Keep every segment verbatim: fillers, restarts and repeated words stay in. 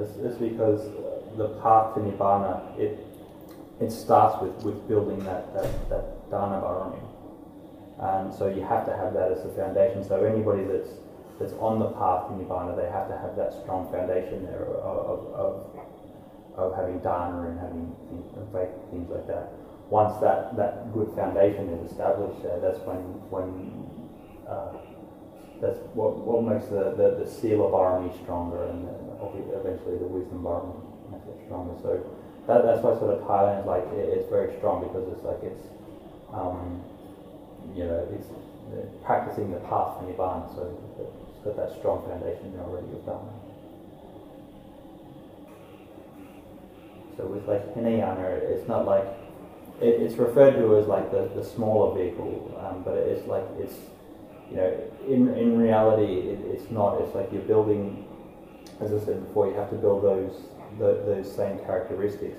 It's, it's because the path to Nibbana, it it starts with, with building that, that, that dana barami. And so you have to have that as the foundation. So anybody that's that's on the path to Nibbana, they have to have that strong foundation there of, of, of, of having dana and having things, faith, things like that. Once that, that good foundation is established there, that's when when uh, that's what what makes the, the, the sila barami stronger, and eventually the wisdom barami makes it stronger. So that, that's why sort of Thailand is like it, it's very strong, because it's like it's um, you know it's uh, practicing the path to Nibbana, so it's got that strong foundation there already of dana. So with like Hinayana, it's not like it, it's referred to as like the, the smaller vehicle, um, but it's like it's you know in in reality it, it's not. It's like you're building, as I said before, you have to build those the, those same characteristics.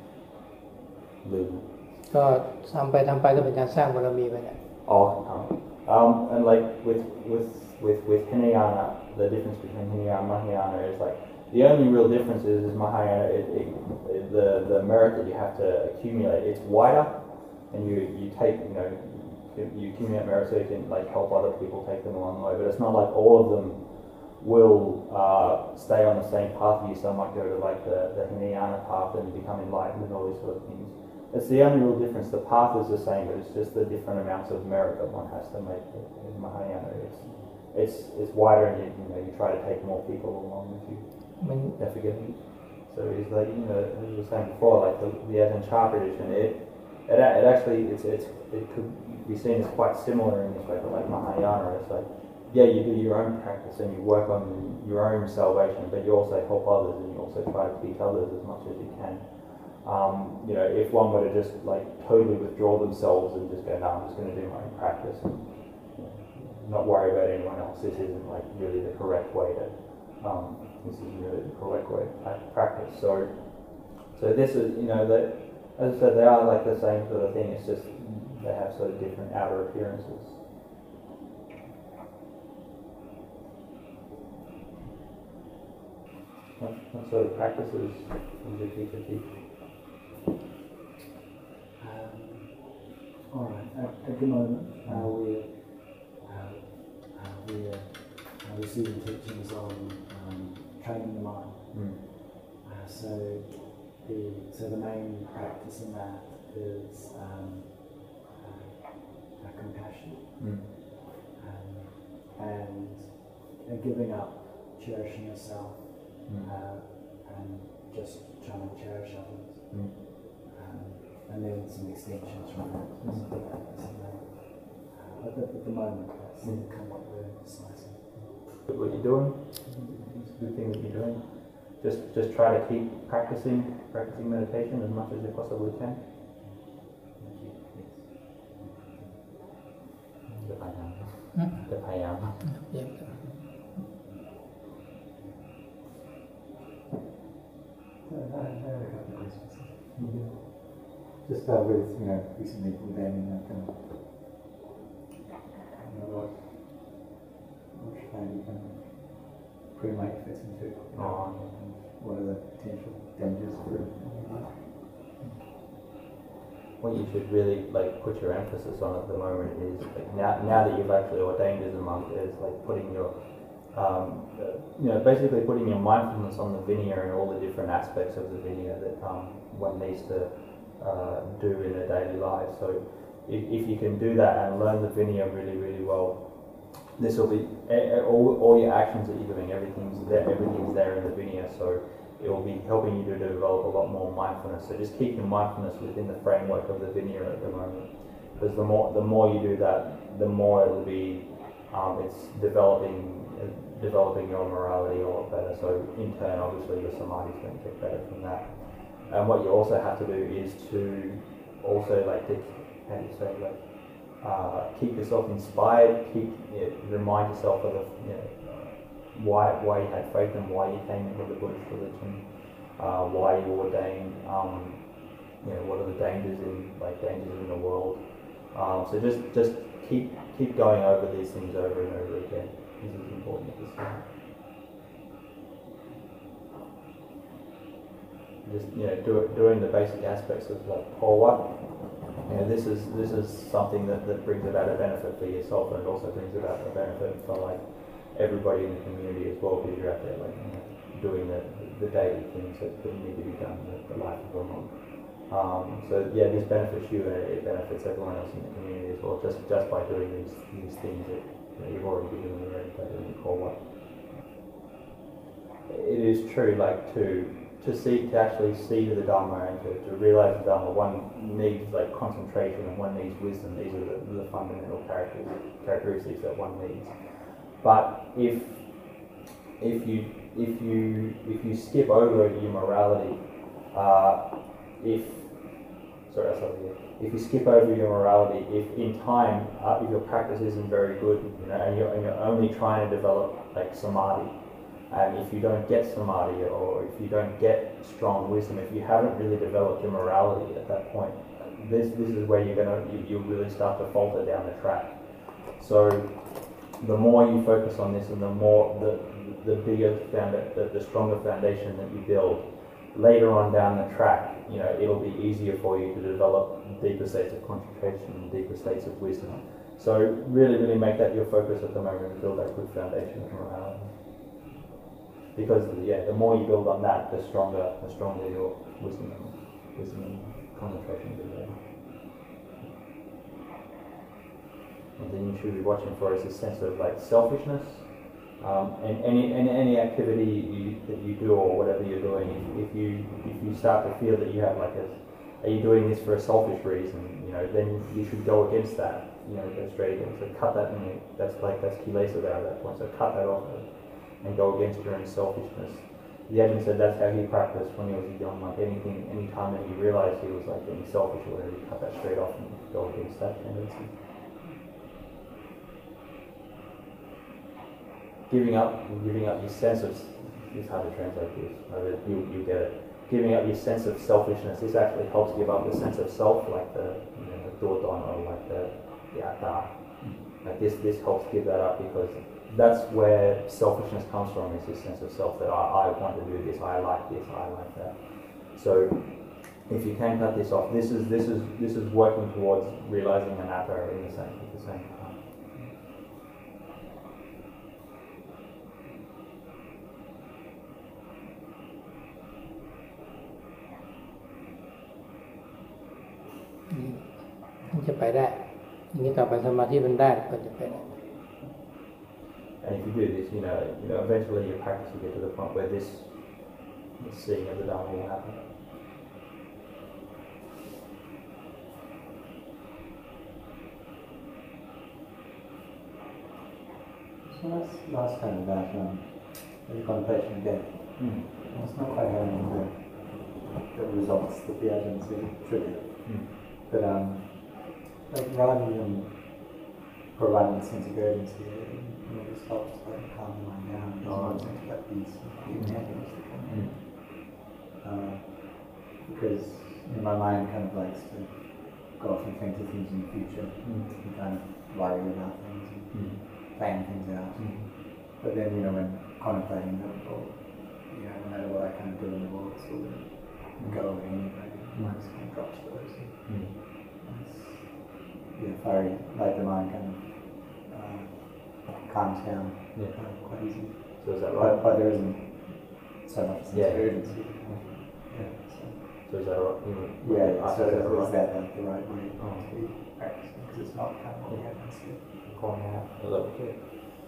ก็ทำไปทำไปก็เป็นการสร้างบารมีไปเนี่ย Oh, um, and like with with with with Hinayana, the difference between Hinayana and Mahayana is like the only real difference is, is Mahayana, it, it, it, the the merit that you have to accumulate, it's wider, and you you take you know you accumulate merit so you can like help other people take them along the way. But it's not like all of them will uh, stay on the same path as you. Some might go to like the the Hinayana path and become enlightened and all these sort of things. It's the only real difference. The path is the same, but it's just the different amounts of merit that one has to make in Mahayana. It's it's it's wider, and you, you know you try to take more people along with you. Don't forget it. So it's like you know as you were saying before, like the, the Ajahn Chah tradition. It it it actually it's it's it could be seen as quite similar in this way, but like Mahayana, it's like yeah you do your own practice and you work on your own salvation, but you also help others and you also try to teach others as much as you can. Um, you know, if one were to just like totally withdraw themselves and just go, no, I'm just going to do my own practice and you know, not worry about anyone else, this isn't like really the correct way to, um, this isn't really the correct way to practice. So, so this is, you know, that as I said, they are like the same sort of thing. It's just they have sort of different outer appearances. What, what sort of practices does your teacher teach? All right. At, at the moment, uh, we're uh, uh, we're uh, receiving teachings on um, training the mind. Mm. Uh, so the so the main practice in that is um, uh, uh, compassion Mm. um, and uh, giving up cherishing yourself Mm. uh, and just trying to cherish others. Mm. And then some extensions from that. Mm. So that's the main, uh, at, the, at the moment, that's mm. kind of what we're emphasizing. What you're doing, it's a good thing that you're doing. Just just try to keep practicing, practicing meditation as much as you possibly can. Thank you. Yes. จะพยายามจะพยายาม Just start with, you know, recently with them and kind of, you know, what, what should I be kind of putting my efforts into, you know, Oh. and what are the potential dangers for it? What you should really like put your emphasis on at the moment is like now now that you've actually ordained as a monk is like putting your um, uh, you know basically putting your mindfulness on the Vinaya and all the different aspects of the Vinaya that um, one needs to uh, do in a daily life. So if, if you can do that and learn the Vinaya really really well, this will be all, all your actions that you're doing, everything's there everything's there in the Vinaya. So it will be helping you to develop a lot more mindfulness. So just keep your mindfulness within the framework of the Vinaya at the moment, because the more the more you do that, the more it will be um, it's developing uh, developing your morality a lot better. So in turn, obviously, your samadhi is going to get better from that. And what you also have to do is to also like to how do you say like uh, keep yourself inspired, keep you know, remind yourself of the you know, why why you had faith and why you came into the Buddhist religion, uh, why you ordained, um, you know, what are the dangers in like dangers in the world. Um, so just just keep keep going over these things over and over again. This is important at this time. just you know do, doing the basic aspects of like Porwa. You know, this is this is something that, that brings about a benefit for yourself, and it also brings about a benefit for like everybody in the community as well, because you're out there like you know, doing the, the daily things that, that need to be done in the life of everyone. Um, so yeah, this benefits you and it benefits everyone else in the community as well, just just by doing these these things that you know, you've already been doing already by doing the core work. It is true, like to to see to actually see the Dharma and to, to realize the Dharma, one needs like concentration and one needs wisdom. These are the, the fundamental characters, characteristics that one needs. But if if you if you if you skip over your morality, uh, if sorry, that's not here. If you skip over your morality, if in time, uh, if your practice isn't very good, you know, and you're, and you're only trying to develop like samadhi, and if you don't get samadhi or if you don't get strong wisdom, if you haven't really developed your morality at that point, this this is where you're gonna you, you'll really start to falter down the track. So the more you focus on this, and the more the the bigger founda- the, the stronger foundation that you build, later on down the track, you know, it'll be easier for you to develop deeper states of concentration and deeper states of wisdom. So really, really make that your focus at the moment and build that good foundation of morality. Because yeah, the more you build on that, the stronger, the stronger your wisdom and wisdom and concentration will be. One thing you should be watching for is a sense of like selfishness. Um, and any, any any activity you, that you do or whatever you're doing, if, if you if you start to feel that you have like a, are you doing this for a selfish reason? You know, then you should go against that. You know, go straight against it. Cut that, and that's like that's kilesa there at that point. So cut that off and go against your own selfishness. The Ajahn said that's how he practiced when he was young. Like anything, any time that he realized he was like being selfish or whatever, he cut that straight off and go against that tendency. Giving up, giving up your sense of, it's hard to translate this, you, you get it. Giving up your sense of selfishness, this actually helps give up the sense of self, like the, you know, the dodon or like the, the atta. Like this, this helps give that up, because that's where selfishness comes from, is this sense of self that I, I want to do this, I like this, I like that. So if you can cut this off, this is this is this is working towards realizing anatta in the same at the same time. มันจะไปได้ทีนี้ต่อไปสมาธิมันได้ก็จะไปได้ And if you do this, you know, you know, eventually your practice will get to the point where this, this seeing of the Dharma will happen. So that's last time about um, the contemplation again. Mm. It's not quite having the, the results that the Ajahn said trigger. Mm. But um, like rather than providing a sense of urgency, you know, it just helps like calm the mind down and oh, sense of that peace and the happiness that come in. Uh, because you know, my mind kind of likes to go off and think of things in the future mm. and kind of worry about things and mm. plan things out. Mm. But then, you know, when contemplating that, well, you know, no matter what I kind of do in the world, it's all going to go away anyway. Mm. Mind kind of drops those. Mm. Yeah, fiery, like the mind kind of uh, calms down yeah. uh, quite easily. So is that right? But, but there isn't so much sense yeah. of urgency. Yeah. So, so is that right? Mm. Yeah, yeah. so is is that, right? that like the right way oh. to be practicing? Because it's not kind of what we have to see. Calling out a little bit.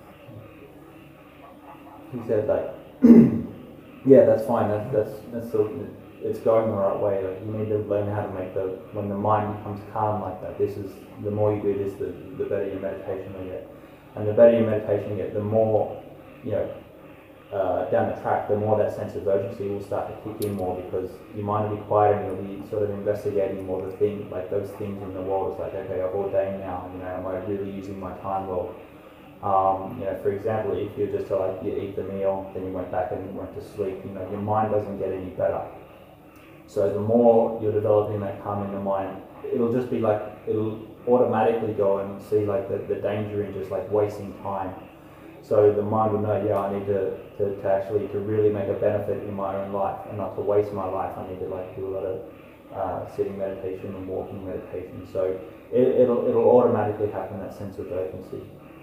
He said like, yeah, that's fine. That's that's that's so. It's going the right way. Like you need to learn how to make the when the mind becomes calm like that. This is the more you do this, the the better your meditation will get, and the better your meditation you get, the more you know uh, down the track, the more that sense of urgency will start to kick in more, because your mind will be quiet and you'll be sort of investigating more the thing, like those things in the world. It's like, okay, I've ordained now. You know, am I really using my time well? Um, you know, for example, if you're just like you eat the meal, then you went back and went to sleep. You know, your mind doesn't get any better. So the more you're developing that calm in the mind, it'll just be like, it'll automatically go and see like the, the danger in just like wasting time. So the mind will know, yeah, I need to, to, to actually to really make a benefit in my own life and not to waste my life. I need to like do a lot of uh, sitting meditation and walking meditation. So it, it'll it'll automatically happen, that sense of urgency.